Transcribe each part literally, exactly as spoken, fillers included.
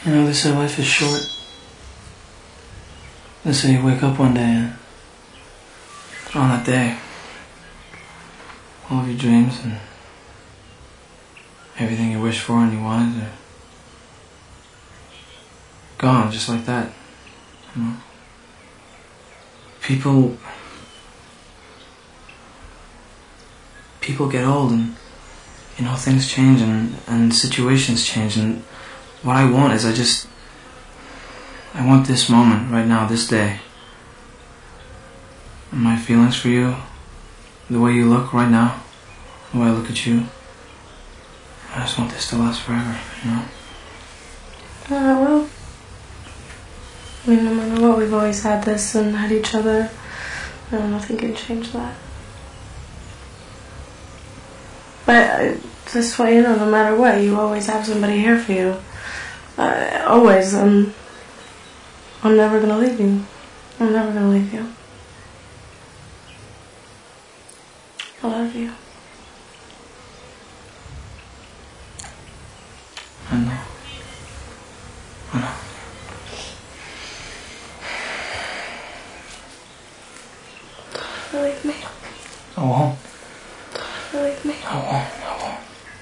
You know, they say life is short. They say you wake up one day and on that day, all of your dreams and everything you wished for and you wanted are gone, just like that. You know? People... People get old and, you know, things change and, and situations change, and what I want is I just... I want this moment, right now, this day. And my feelings for you, the way you look right now, the way I look at you. I just want this to last forever, you know? Uh, well, I mean, no matter what, we've always had this and had each other. No, nothing can change that. But uh, this way, you know, no matter what, you always have somebody here for you. Uh, always. Um, I'm never gonna leave you. I'm never gonna leave you. I love you. I know. I know. Believe me. I won't. Believe me. I won't. I won't.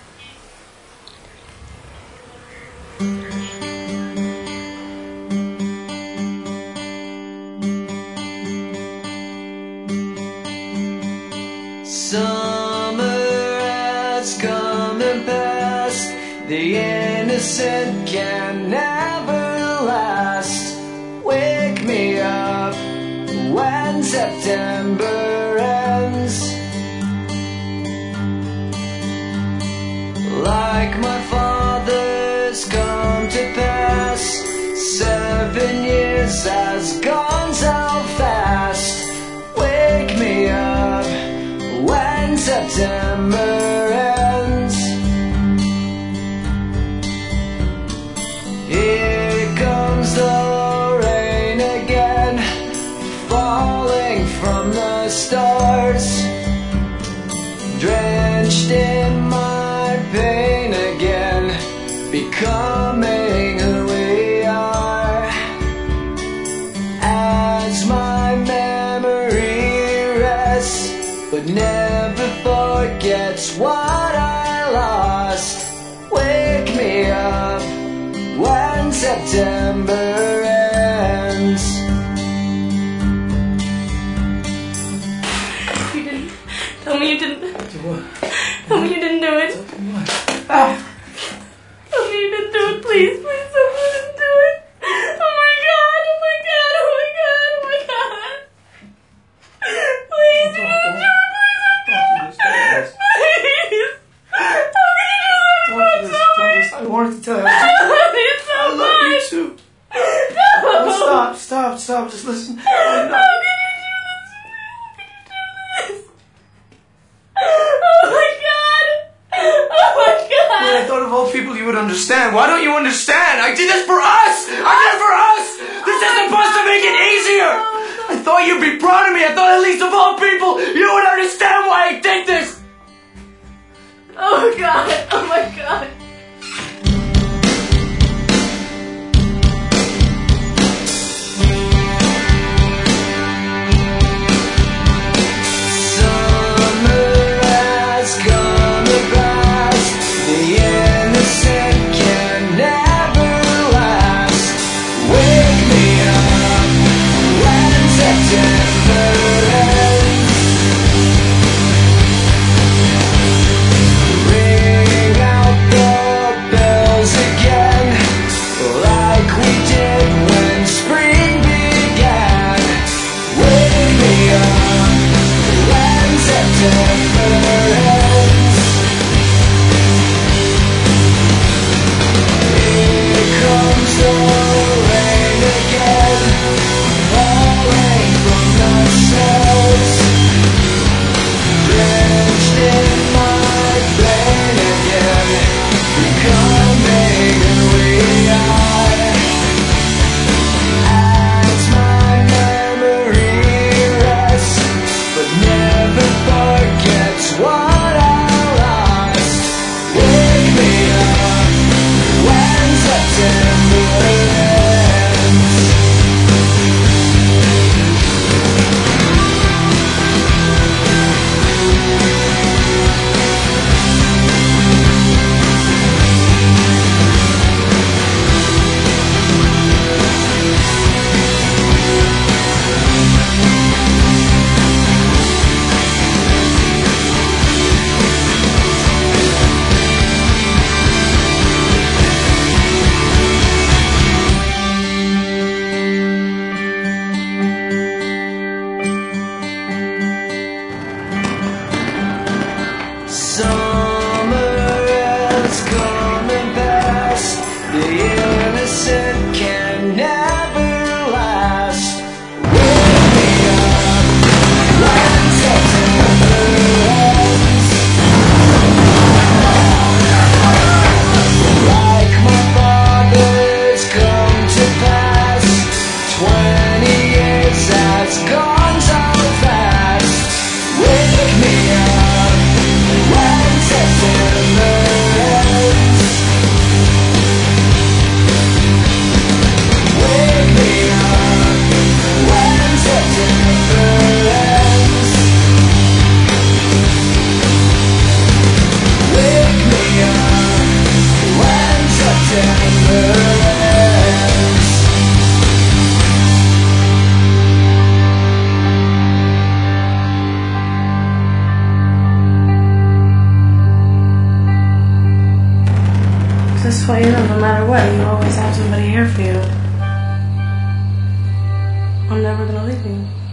Summer has come and passed. The innocent can never last. Wake me up when September ends. Like my father's come to pass. Seven years has gone so fast. Wake me up when September ends. Here comes the rain again, falling from the stars, drenched in my pain again, becoming who we are. As my memory rests, but never forgets what I lost. Wake me up when September ends. You didn't. Tell me you didn't. Do what? Tell me you didn't do it. What? Ah! Tell me you didn't do it, please. Please tell me you didn't do it. Oh my god, oh my god, oh my god, oh my god. Please, you didn't do it. Please don't do it. Please. How can you do that so much? I wanted to tell you. I love you so I love much. you too. No. No, stop, stop, stop. Just listen. How can you do this to me? How can you do this? Oh my god. Oh my god. When I thought of all people you would understand. Why don't you understand? I did this for us! I did it for us! This is supposed to make it easier! I thought you'd be proud of me. I thought at least of all people you would understand why I did this! Oh god. Oh my god. Ring out the for you. I'm never gonna leave you.